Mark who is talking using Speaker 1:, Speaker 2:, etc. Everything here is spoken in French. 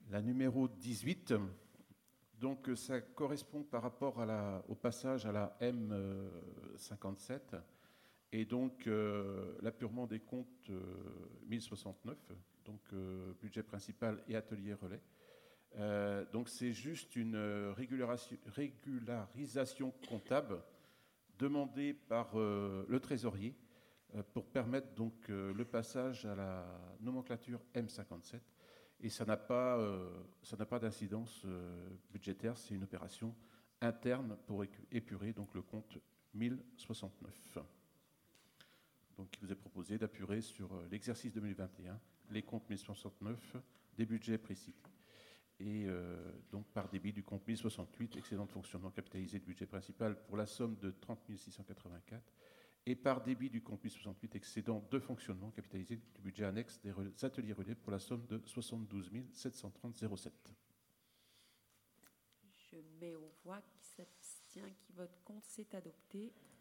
Speaker 1: La numéro 18, donc ça correspond par rapport au passage à la M57 et donc l'apurement des comptes 1069, donc budget principal et atelier relais. Donc c'est juste une régularisation comptable demandée par le trésorier pour permettre donc le passage à la nomenclature M57. Et ça n'a pas d'incidence budgétaire, c'est une opération interne pour épurer donc le compte 1069. Donc il vous est proposé d'apurer sur l'exercice 2021 les comptes 1069 des budgets précis. Et donc par débit du compte 1068, excédent de fonctionnement capitalisé du budget principal pour la somme de 30 684, et par débit du compte 1068, excédent de fonctionnement capitalisé du budget annexe des ateliers relais pour la somme de 72 730,07.
Speaker 2: Je mets aux voix. Qui s'abstient, qui vote contre, c'est adopté.